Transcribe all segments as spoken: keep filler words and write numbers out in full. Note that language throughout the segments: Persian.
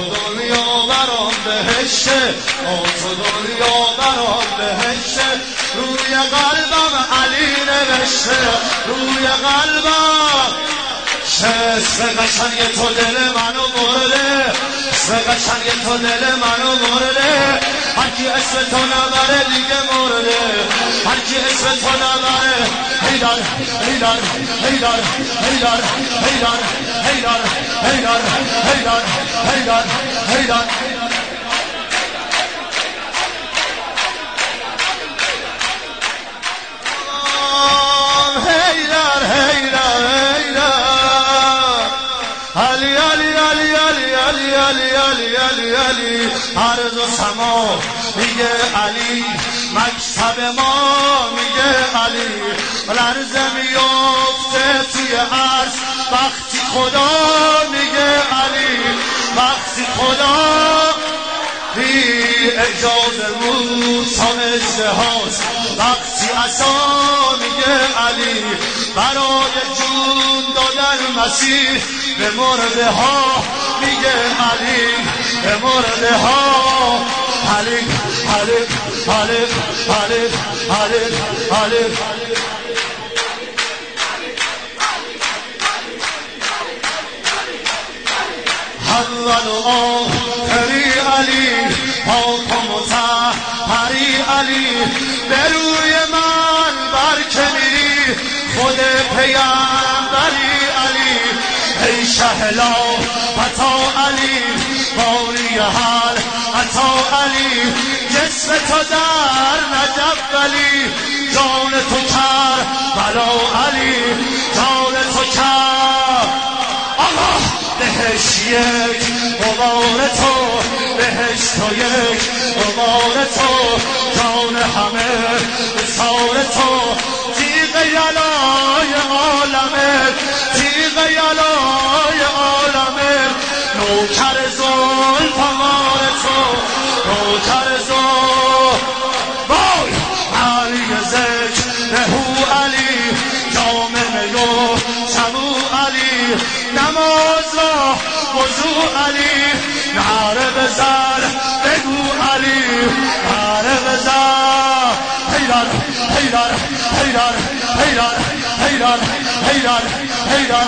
تو دنیا برام بهشته، آه تو دنیا برام بهشته. روی قلبم علی نوشته، روی قلبم اسم قشنگ تو دل منو برده، اسم قشنگ تو دل منو برده. هرکی اسم تو نبره دیگه مرده، هرکی اسم تو نبره. هیدر هیدر هیدر هیدر هیدر هیدر هیدر هیدر هیدر هیدر. علی علی علی علی علی علی علی علی علی. عرض و سما میگه علی، مکتب ما میگه علی. لرزه میفته توی عرض وقتی خدا میگه علی، وقتی خدا بی اجازه موسی اجتهاست، وقتی عصا میگه علی. برای جون دادن مسیح به مرده ها میگه علی، به مرده ها. علی علی علی علی علی علی. اول و آخری علی، پاک و مطهری علی. به روی من برکه میری خود پیامبری علی. ای شهلا عطا علی، باری حال عطا علی. جسم تو در نجف علی، جان تو کر بلا علی، جان تو کر. آقا بهش یک غبار تو، بهش تو یک غبار تو. جان همه بسار تو، تیغ یلای عالمه، تیغ یلای عالمه. نوکر زلفقار تو، نوکر زلف. وای علی ذکر نهو علی، جام میو سمو علی. نماز را وضو علی، نعره بزن بگو علی، نعره بزن. هیدر هیدر هیدر هیدر هیدر هیدر هیدر.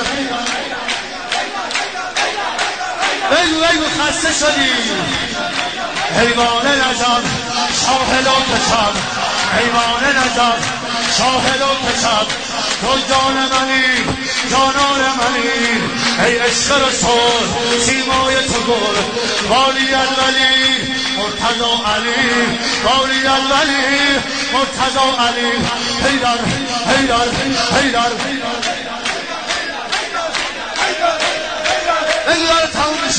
بگو بگو خسته شدی. حیوان نظر شاهد و کشم، حیوان نظر شاهد و کشم. تو جان منی، جانان منی. ای عشق رسول سیمای تو گل، والی الولی مرتضی علی، والی الولی مرتضی علی. هیدر هیدر هیدر. بگو داره تموم میشه.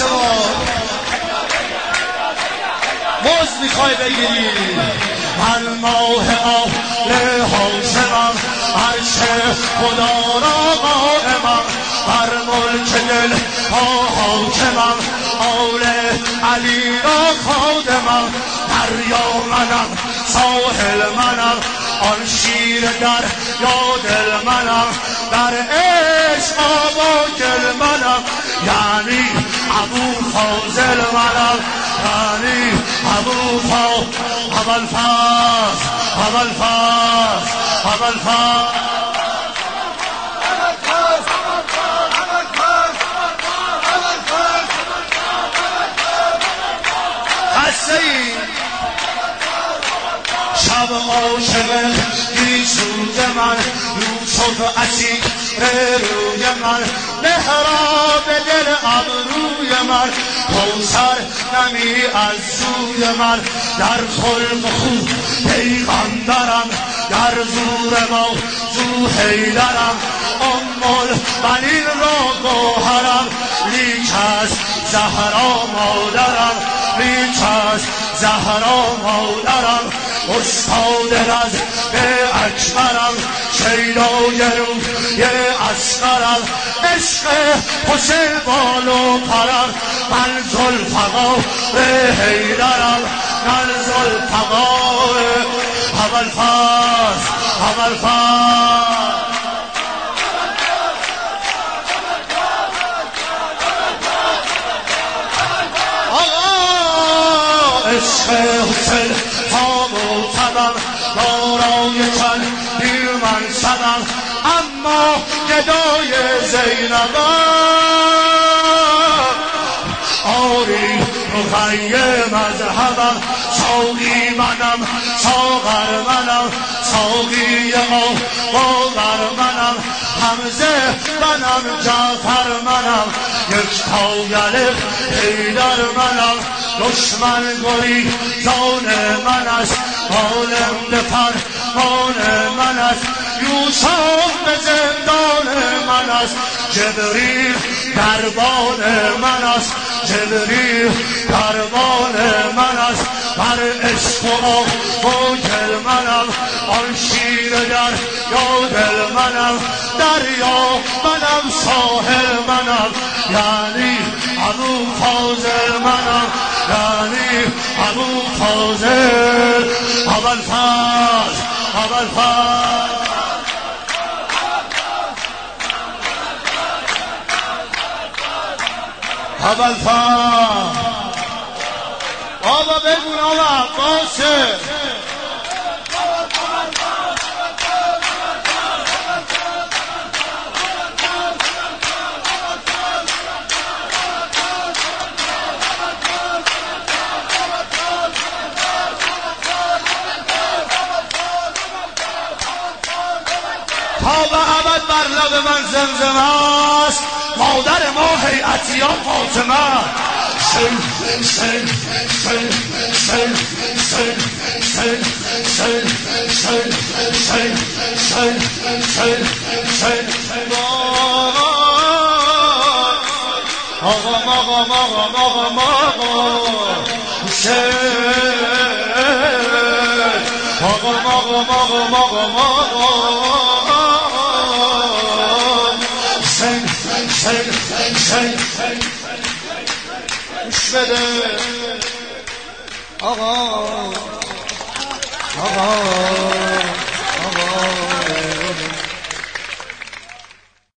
موز میخوای بگیری. من ماه آل حاشمم، عرش خدا را قائمم. بر ملک دل ها حاکمم، آل علی را خادمم. دریا منم، ساحل منم، آن شیر در یا دل منم. در عشق آب و گل منم، یعنی ابو فاضل منم، یعنی ابو فاضل. اول فاز اول فاز اول فاز. شب عاشق گیسوز من، یوسف اسیر روی من. محراب دل ابروی من، کوثر نمی از سوی من. در خلق خوب پیغمبرم، در زور موضوع حیدرم. ام البنین را گوهرم، لیک از زهرا مادرم، لیک از زهرا مادرم. استاد رز به اکبرم، شیدای روی اصغرم. عشق حسین بالو پرم، من ذوالفقار حیدرم، من ذوالفقار. اول فاز اول فاز. عشق حسین تام و تبم دارای چندین منصبم اما گدای زینبم آری رقیه مذهبم ساقی منم ساغر منم ساقی باور منم حمزه منم جعفر منم یک تاگلق حیدر منم دشمن گلی جان من است عالم به فرمان من است یوسف به زندان من است جبریل دربان من است جبریل دربان من است بر عشق و آبگل منم آن شیر در یا دل منم دریا منم ساحل منم یعنی ابو فاضل منم یعنی ابو فاضل ابوالفضل ابوالفضل ابوالفضل بابا بگون آقا باشه تا به ابد بر لب من زمزم است مادر ما هیئتیان فاطمه سن سن سن سن سن سن سن سن سن سن سن سن آقا آقا آقا آقا آقا حسین آقا آقا آقا آقا حسین حسین حسین گوش بده آقا آقا